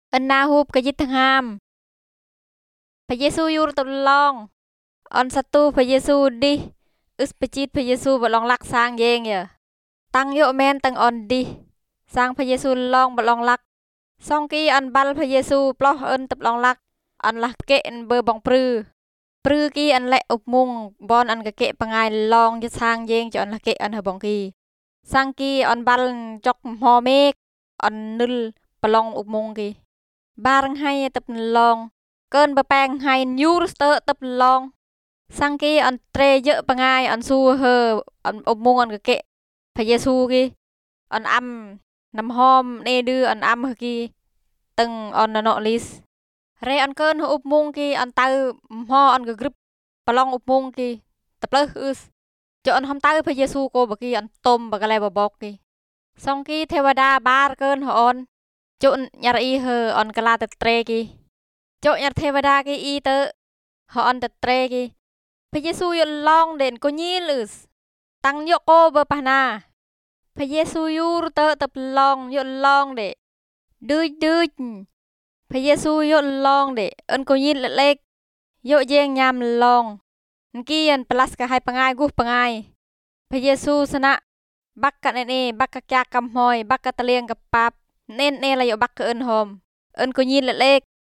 Ân na hụp cái dịch thằng hàm. Phật Giêsu yur tụt long. On satu Phật Giêsu đi. Us pechit Phật Giêsu bật lòng lắc sang gieng ya. Tăng yuk men tăng on đi. Sang Phật Giêsu long bật lòng lắc. Song ki on bal Phật Giêsu ploh ân tập lòng lắc. On lắc kệ bơ bong prư. Prư ki on lẹ ụp mung. Bon on cái kệ pangai long cho sang gieng cho on lắc kệ on hờ bong ki. Sang ki on bal chok mò mek. On nul palong ụp mung ki. Barang hay tập long. Cơn bà bang hay nhur stơ tập long. Sang ki on tre dỡ pangai on su hờ on ụp mung on cái kệ. Phật Giêsu ki. On am nằm hôm nê đưa on am hờ ki. Từng on nọ lis. Re on cơn ụp mung ki on tau mò on cái grip. Palong ụp mung ki. Tập lơ ư. Cho on hom tau Phật Giêsu cô bà ki on tôm bà cái bọc ki. Xong ki Thevada bar cơn hờ on. Chọn nhar y hờ on cái la tật tre ki. Chọn nhar Thevada ki y tớ. Hờ on tật tre ki. Phật Giêsu yun long đến cô nhi lư. Tăng nhọ cô bơ bà na. Phật Giêsu yur tớ tập long yun long để. Đuôi. Phật Giêsu yun long để. Ân cô nhi lệ lệch. Yọ giang nham long. Kian pelas ka hai pangai guh pangai. Phật Giêsu sana. Bak ka nene bak ka kya kam hoi bak ka taliang ka pap. Nen la yọ bak ka ân hom. Ân cô nhi lệ lệch.